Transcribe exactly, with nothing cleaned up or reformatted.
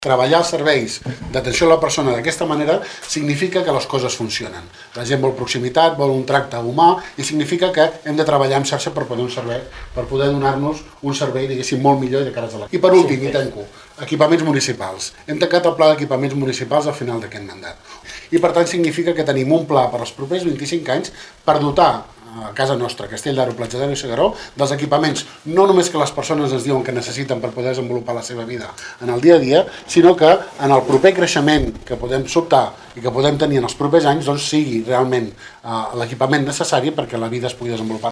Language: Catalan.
Treballar els serveis d'atenció a la persona d'aquesta manera significa que les coses funcionen. La gent vol proximitat, vol un tracte humà i significa que hem de treballar en xarxa per poder, un servei, per poder donar-nos un servei, diguéssim, molt millor i de cares a la... I per últim, i tanco, equipaments municipals. Hem tancat el pla d'equipaments municipals al final d'aquest mandat. I per tant significa que tenim un pla per als propers vint-i-cinc anys per dotar a casa nostra, Castell d'Aro, Platja d'Aro i S'Garó, dels equipaments, no només que les persones ens diuen que necessiten per poder desenvolupar la seva vida en el dia a dia, sinó que en el proper creixement que podem sobtar i que podem tenir en els propers anys, doncs sigui realment eh, l'equipament necessari perquè la vida es pugui desenvolupar.